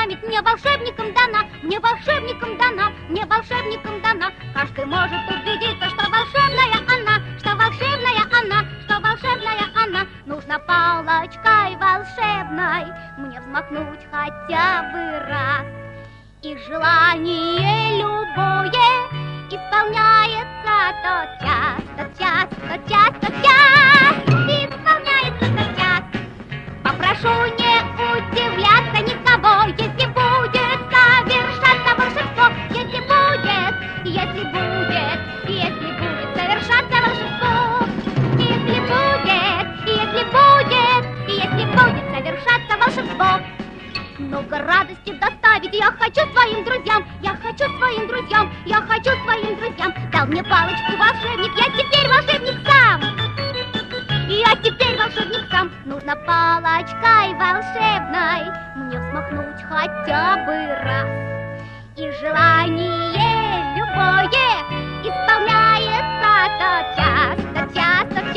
память мне волшебником дана, мне волшебником дана, мне волшебником дана. Каждый может убедиться, что волшебная она, что волшебная она, что волшебная она. Нужно палочкой волшебной мне взмахнуть хотя бы раз, и желание любое исполняется тотчас, тотчас, тотчас, тотчас, исполняется тотчас. Попрошу не удивляться никого, если будет совершаться волшебство, если будет совершаться волшебство, если будет совершаться волшебство. Много радости доставить я хочу своим друзьям, я хочу своим друзьям, я хочу своим друзьям. Дал мне палочку волшебник, я теперь волшебник сам. Я теперь волшебник сам. Нужно палочкой волшебной мне взмахнуть хотя бы раз, и желание любое исполняется тотчас, тотчас, тотчас.